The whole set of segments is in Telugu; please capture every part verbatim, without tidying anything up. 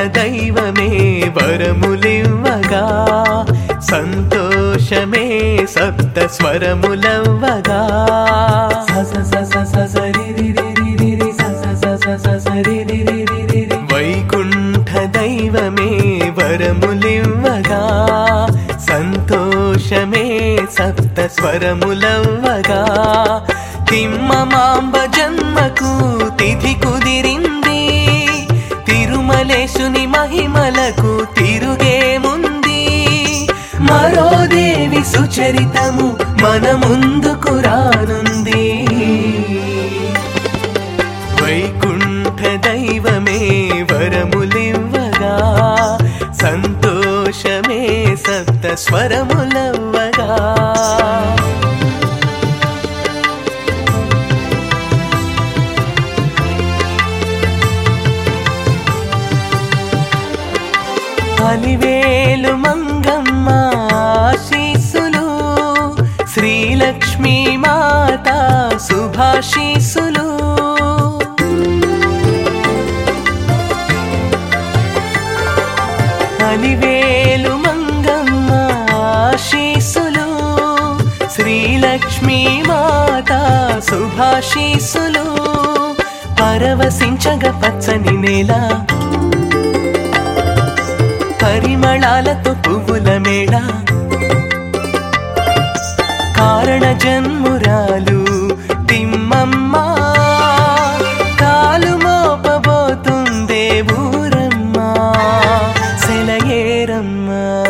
దైవమే వరములివ్వగా సంతోషమే సప్త స్వరములవ్వగా వైకుంఠ దైవమే వరములివ్వగా సంతోషమే సప్త స్వరములవ్వగా తిమ్మమాంబ జన్మకు తిథి కుదిరింది తిరుమలేశుని మహిమలకు తిరుగేముంది మరో దేవి సుచరితము మన ముందుకు రానుంది వైకుంఠ దైవమే వరములివ్వగా సంతోషమే సప్త స్వరములవ్వగా అలివేలు మంగమ్మ ఆశీస్సులు శ్రీలక్ష్మీ మాత శుభాశీస్సులు అలివేలు మంగమ్మ ఆశీస్సులు శ్రీలక్ష్మీ మాత శుభాశీస్సులు పరవశించగ పచ్చని నేల పరిమళాలతో పువ్వుల మేడ కారణ జన్మురాలు తిమ్మమ్మ కాలు మోపబోతుందే ఊరమ్మ సెలయేరమ్మ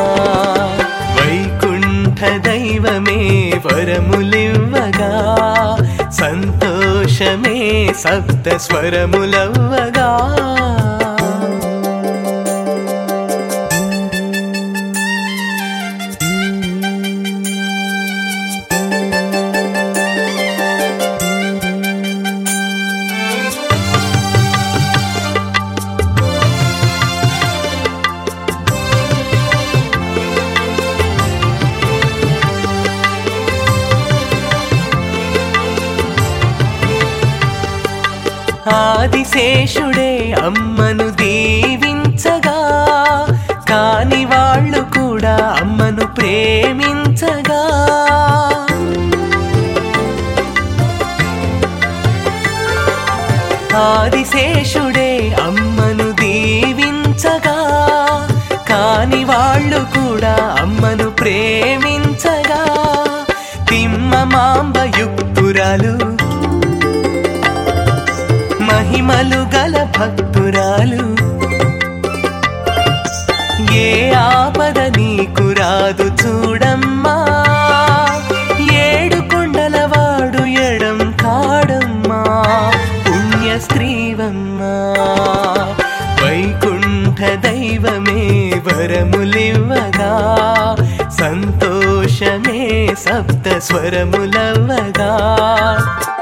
వైకుంఠ దైవమే వరములివ్వగా సంతోషమే సప్త స్వరములవ్వగా ఆదిశేషుడే అమ్మను దీవించగా కాని వాళ్ళు కూడా అమ్మను ప్రేమించగా ఆదిశేషుడే అమ్మను దీవించగా కాని వాళ్ళు కూడా అమ్మను ప్రేమించగా తిమ్మమాంబ యుక్తురాలు మహిమలు గల భక్తురాలు ఏ ఆపద నీకు రాదు చూడమ్మా ఏడు కొండలవాడు ఎడం కాడమ్మా పుణ్య స్త్రీవమ్మా వైకుంఠ దైవమే వరములివ్వగా సంతోషమే సప్త స్వరములవ్వగా